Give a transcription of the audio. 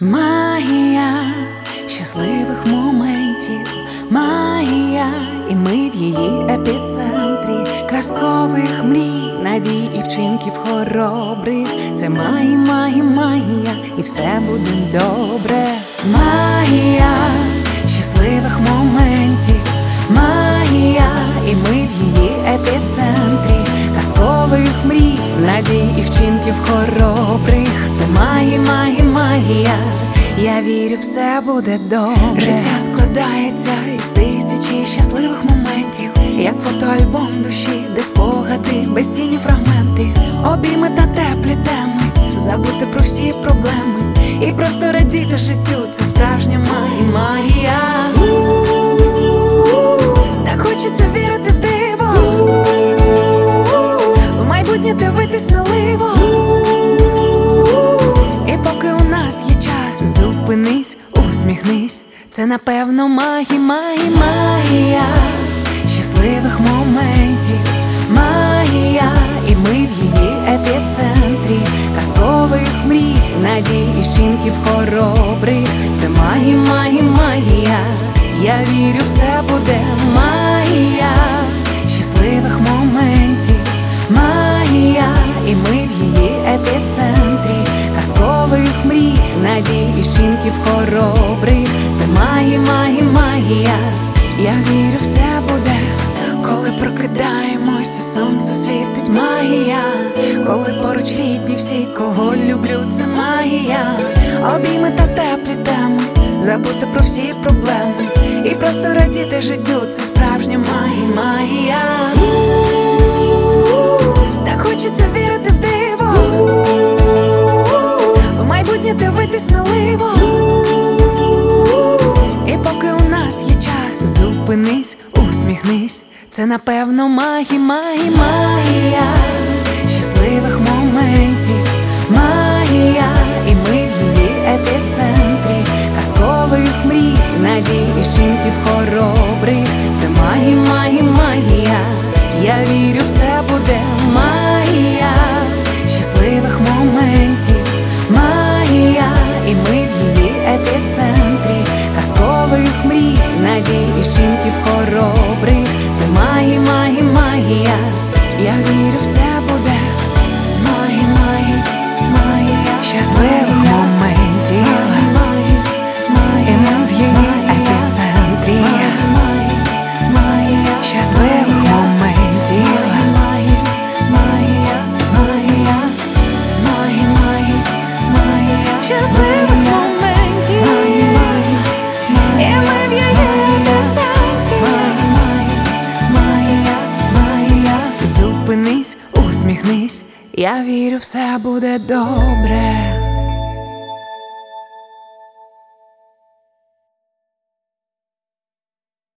Магія щасливих моментів, магія, і ми в її епіцентрі казкових мрій, надій і вчинків хоробрих. Це магія, і все буде добре. Магія щасливих моментів, магія, і ми в її епіцентрі казкових мрій, надій і вчинків хоробрих. Це магія, я вірю, все буде добре. Життя складається із тисячі щасливих моментів, як фотоальбом душі, де спогади, безцінні фрагменти, обійми та теплі теми, забути про всі проблеми і просто радіти життю. Це справжня магія. Так хочеться вірити в диво, в майбутнє дивитись сміливо. І поки у нас є час, зупинись, усміхнись. Це напевно магія щасливих моментів, магія, і ми в її епіцентрі казкових мрій, надій і вчинків хоробрих. Це магія, я вірю, все буде. Магія щасливих моментів, магія, і ми в її епіцентрі казкових мрій, надій і вчинків хоробрих. Це магія, я вірю, все буде. Коли прокидаємося, сонце світить, магія. Коли поруч рідні всі, кого люблю, це магія. Обійми та теплі теми, забути про всі проблеми і просто радіти життю. Це справжня магія. Так хочеться вірити в диво, в майбутнє дивитись сміливо. І поки у нас є час, зупинись, усміхнись. Це напевно магія щасливих моментів, магія, і ми в її епіцентрі казкових мрій, надій і вчинків хоробрих. Це магія, я вірю, все буде. Магія щасливих моментів, магія, і ми в її епіцентрі казкових мрій, надій і вчинків хоробрих. Це магія, я вірю, все буде. Магія щасливих моментів, і ми в її епіцентрі щасливих моментів. Щасливих моментів, і ми в її епіцентрі. Зупинись, усміхнись, я вірю, все буде добре.